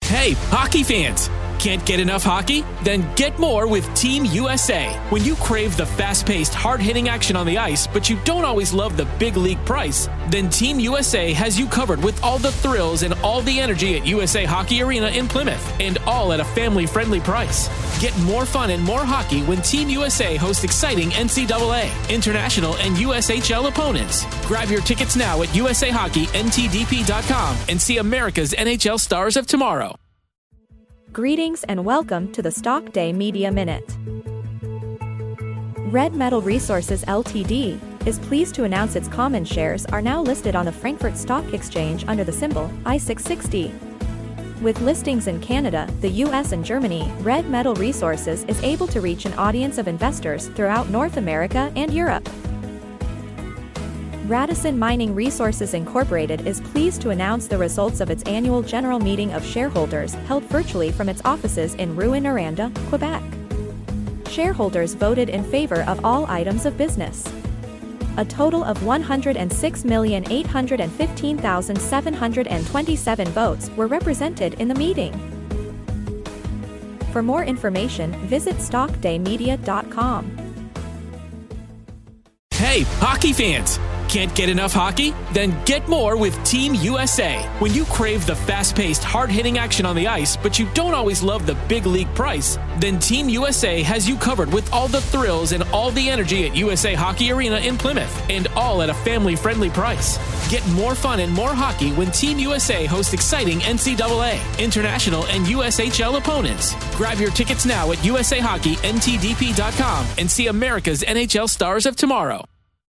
Hey, hockey fans! Can't get enough hockey? Then get more with Team USA. When you crave the fast-paced, hard-hitting action on the ice, but you don't always love the big league price, then Team USA has you covered with all the thrills and all the energy at USA Hockey Arena in Plymouth, and all at a family-friendly price. Get more fun and more hockey when Team USA hosts exciting NCAA, international, and USHL opponents. Grab your tickets now at USAHockeyNTDP.com and see America's NHL stars of tomorrow. Greetings and welcome to the Stock Day Media Minute. Red Metal Resources Ltd. is pleased to announce its common shares are now listed on the Frankfurt Stock Exchange under the symbol I660. With listings in Canada, the US and Germany, Red Metal Resources is able to reach an audience of investors throughout North America and Europe. Radisson Mining Resources Incorporated is pleased to announce the results of its annual general meeting of shareholders held virtually from its offices in Rouyn-Noranda, Quebec. Shareholders voted in favor of all items of business. A total of 106,815,727 votes were represented in the meeting. For more information, visit stockdaymedia.com. Hey, hockey fans! Can't get enough hockey? Then get more with Team USA. When you crave the fast-paced, hard-hitting action on the ice, but you don't always love the big league price, then Team USA has you covered with all the thrills and all the energy at USA Hockey Arena in Plymouth, and all at a family-friendly price. Get more fun and more hockey when Team USA hosts exciting NCAA, international, and USHL opponents. Grab your tickets now at USAHockeyNTDP.com and see America's NHL stars of tomorrow.